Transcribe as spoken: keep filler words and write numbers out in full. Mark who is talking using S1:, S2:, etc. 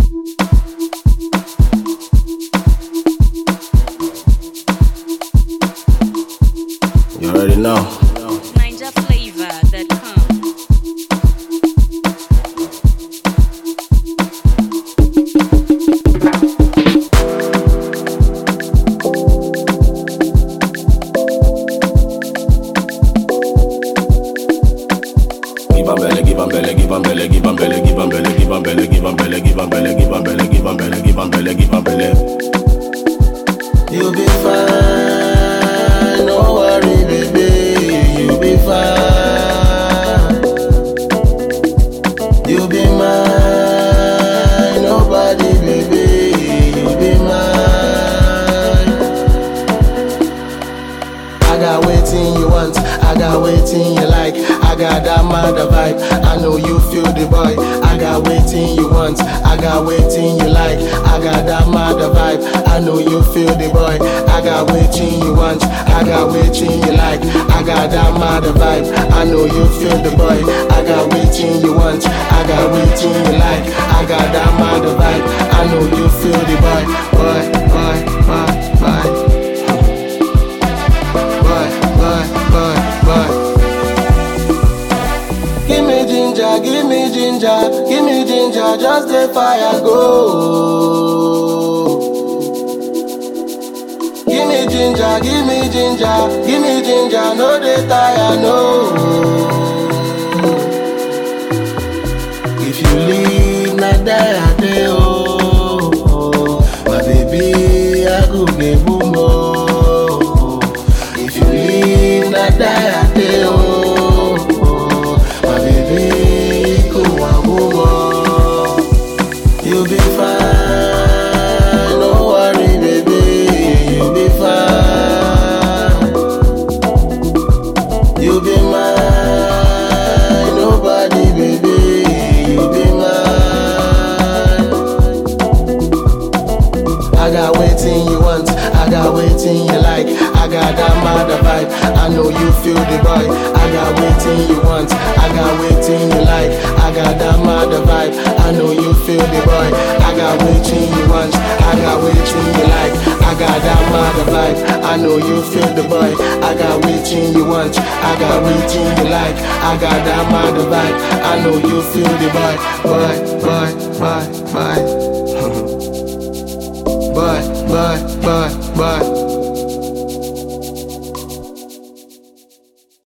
S1: You already know.
S2: Ninja Flavor dot com.
S1: Give am belly, give am belly, give am belly, give am belly, give am belly, give am belly, give am belly, give am belly, give am belly, give am belly, give am belly, give am belly.
S3: You'll be fine, no worry, baby. You'll be fine. You'll be mine, nobody, baby. You'll be mine. I got waiting you want, I got waiting you like. I got that mother vibe, I know you feel the boy. I got waiting you want, I got waiting you like. I got that mother vibe, I know you feel the boy. I got waiting you want, I got waiting you like. I got that mother vibe, I know you feel the boy. I got waiting you want, I got waiting you like. I got that mother vibe, I know you feel the boy. Boy, boy, boy, boy. Boy, boy, boy, boy. Give me ginger, give me ginger, give me ginger, just the fire go. Give me ginger, give me ginger, give me ginger, no dey tire, no. If you leave, not die I dey, oh, oh. My baby, I go get boom, oh. If you leave, not die I dey, oh. You'll be fine, no worry, baby. You'll be fine. You'll be mine, nobody, baby. You'll be mine. I got waiting you want, I got waiting you like. I got that mother vibe, I know you feel the boy. I got waiting you want, I got waiting you like. I got that mother vibe, I know you feel the boy. I got waiting you want, I got waiting you like. I got that mother vibe, I know you feel the boy. I got waiting you want, I got waiting you like. I got that mother vibe, I know you feel the boy. Boy, boy, boy, boy. Boy, boy, boy, boy.